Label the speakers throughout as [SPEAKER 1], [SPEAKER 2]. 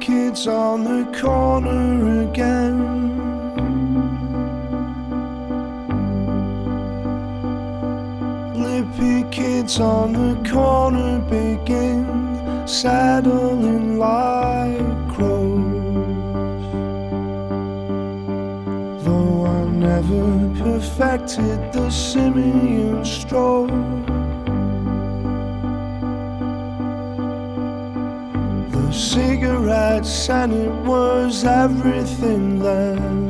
[SPEAKER 1] kids on the corner again. Lippy kids on the corner begin saddling like crows. Though I never perfected the simian stroll, the cigarettes and it was everything then.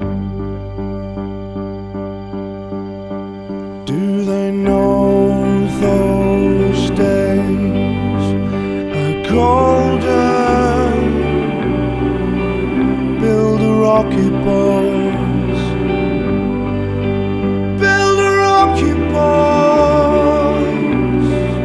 [SPEAKER 1] Do they know those days are golden? Build a rocket, boys. Build a rocket, boys.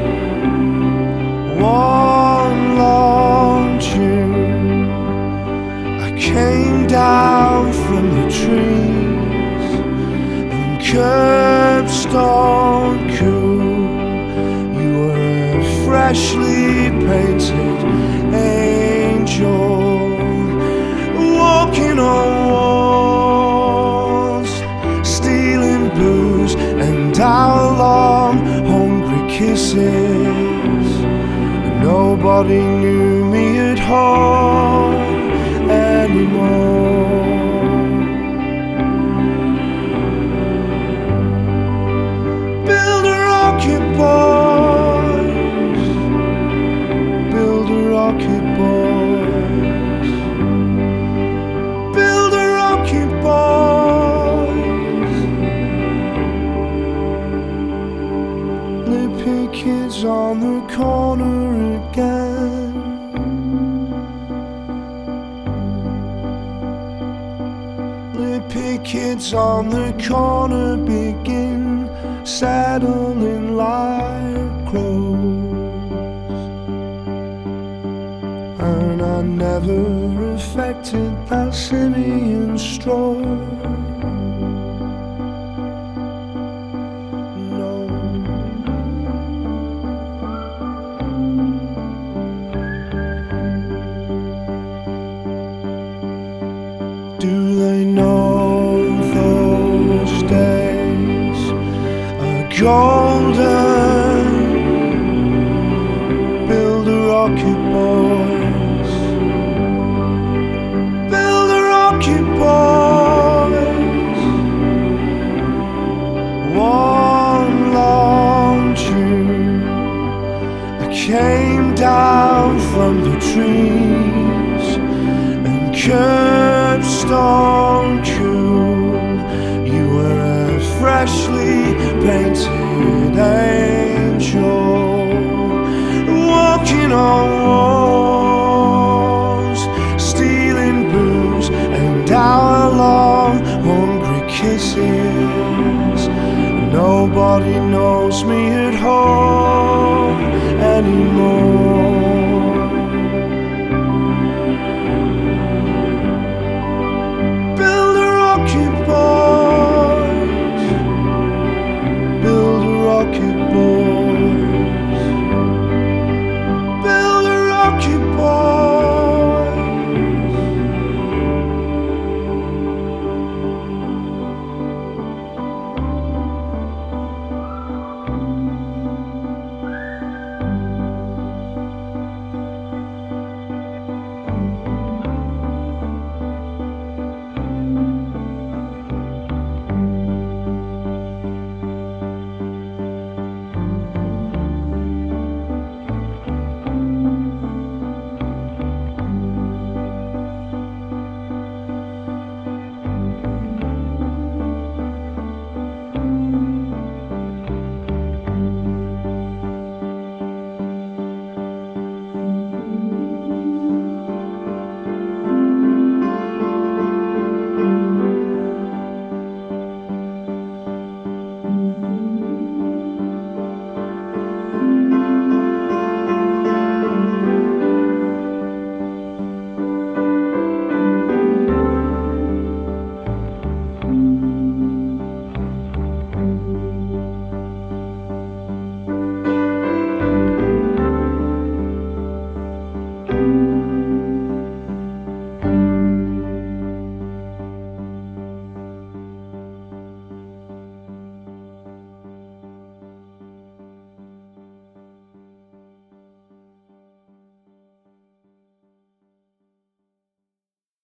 [SPEAKER 1] One long June, I came down from the trees and curbstone cool. You were a freshly painted angel, walking on walls, stealing booze and hour-long hungry kisses. Nobody knew me at home anymore. Build a rocket, boys. Build a rocket, boys. Build a rocket, boys. Lippy kids on the corner again. Lippy kids on the corner begin saddling like crows. And I never affected that simian stroll. No. Do they know those days are golden? Build a rocket, boys. Build a rocket, boys. One long June, I came down from the trees and curbstone cool. You were a freshly painted angel, walking on walls, stealing booze and hour-long hungry kisses. Nobody knows me at home